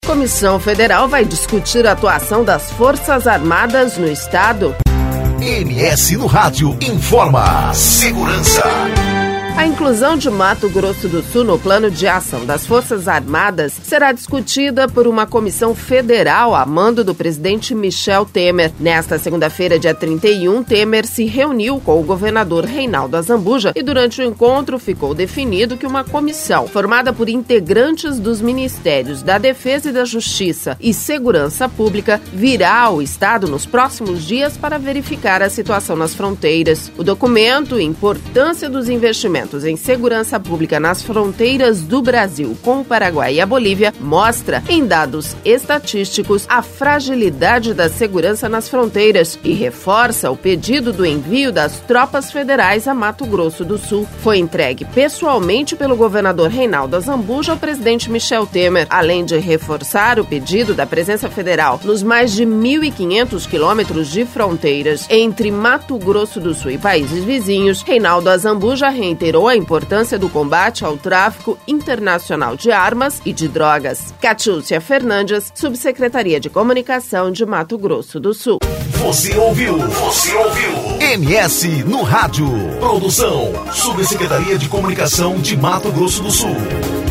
Comissão Federal vai discutir a atuação das Forças Armadas no Estado. MS no Rádio informa. Segurança. A inclusão de Mato Grosso do Sul no plano de ação das Forças Armadas será discutida por uma comissão federal a mando do presidente Michel Temer. Nesta segunda-feira, dia 31, Temer se reuniu com o governador Reinaldo Azambuja e durante o encontro ficou definido que uma comissão formada por integrantes dos Ministérios da Defesa e da Justiça e Segurança Pública virá ao Estado nos próximos dias para verificar a situação nas fronteiras. O documento, Importância dos Investimentos em segurança pública nas fronteiras do Brasil com o Paraguai e a Bolívia, mostra em dados estatísticos a fragilidade da segurança nas fronteiras e reforça o pedido do envio das tropas federais a Mato Grosso do Sul. Foi entregue pessoalmente pelo governador Reinaldo Azambuja ao presidente Michel Temer, além de reforçar o pedido da presença federal nos mais de 1.500 quilômetros de fronteiras entre Mato Grosso do Sul e países vizinhos. Reinaldo Azambuja reiterou a importância do combate ao tráfico internacional de armas e de drogas. Catiúcia Fernandes, Subsecretaria de Comunicação de Mato Grosso do Sul. Você ouviu MS no Rádio. Produção, Subsecretaria de Comunicação de Mato Grosso do Sul.